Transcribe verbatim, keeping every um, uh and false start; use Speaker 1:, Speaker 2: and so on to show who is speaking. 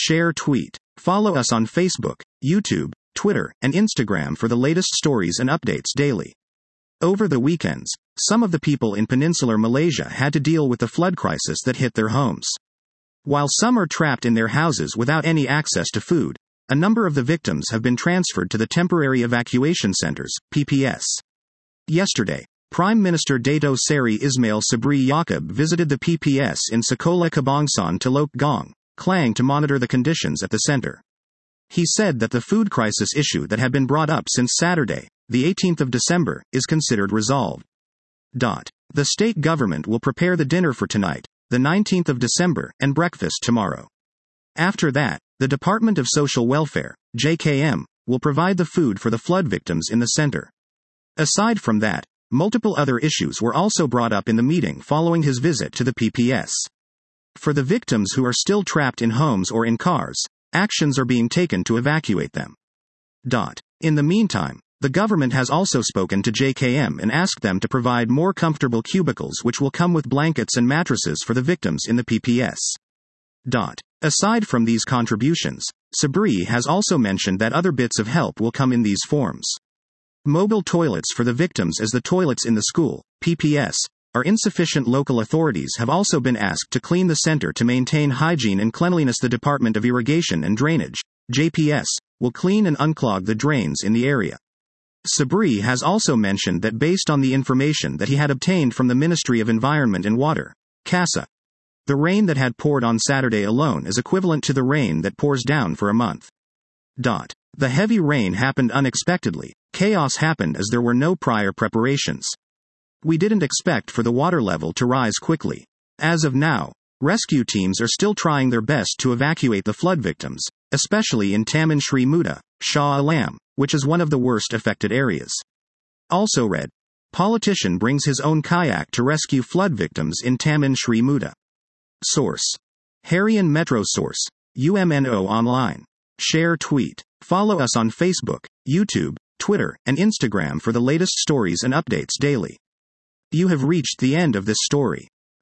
Speaker 1: share, tweet. Follow us on Facebook, YouTube, Twitter, and Instagram for the latest stories and updates daily. Over the weekends, some of the people in peninsular Malaysia had to deal with the flood crisis that hit their homes. While some are trapped in their houses without any access to food, a number of the victims have been transferred to the Temporary Evacuation Centers, P P S. Yesterday, Prime Minister Dato Seri Ismail Sabri Yaakob visited the P P S in Sekolah Kebangsaan Telok Gong, Klang to monitor the conditions at the center. He said that the food crisis issue that had been brought up since Saturday, the eighteenth of December, is considered resolved. The state government will prepare the dinner for tonight, the nineteenth of December, and breakfast tomorrow. After that, the Department of Social Welfare, J K M, will provide the food for the flood victims in the center. Aside from that, multiple other issues were also brought up in the meeting following his visit to the P P S. For the victims who are still trapped in homes or in cars, actions are being taken to evacuate them. In the meantime, the government has also spoken to J K M and asked them to provide more comfortable cubicles which will come with blankets and mattresses for the victims in the P P S. Aside from these contributions, Sabri has also mentioned that other bits of help will come in these forms. Mobile toilets for the victims as the toilets in the school, P P S, are insufficient. Local authorities have also been asked to clean the center to maintain hygiene and cleanliness. The Department of Irrigation and Drainage, J P S, will clean and unclog the drains in the area. Sabri has also mentioned that based on the information that he had obtained from the Ministry of Environment and Water, CASA, the rain that had poured on Saturday alone is equivalent to the rain that pours down for a month. The heavy rain happened unexpectedly. Chaos happened as there were no prior preparations. We didn't expect for the water level to rise quickly. As of now, rescue teams are still trying their best to evacuate the flood victims, especially in Taman Sri Muda, Shah Alam, which is one of the worst affected areas. Also read, politician brings his own kayak to rescue flood victims in Taman Sri Muda. Source: Harian Metro. Source: U M N O Online. Share, tweet. Follow us on Facebook, YouTube, Twitter, and Instagram for the latest stories and updates daily. You have reached the end of this story.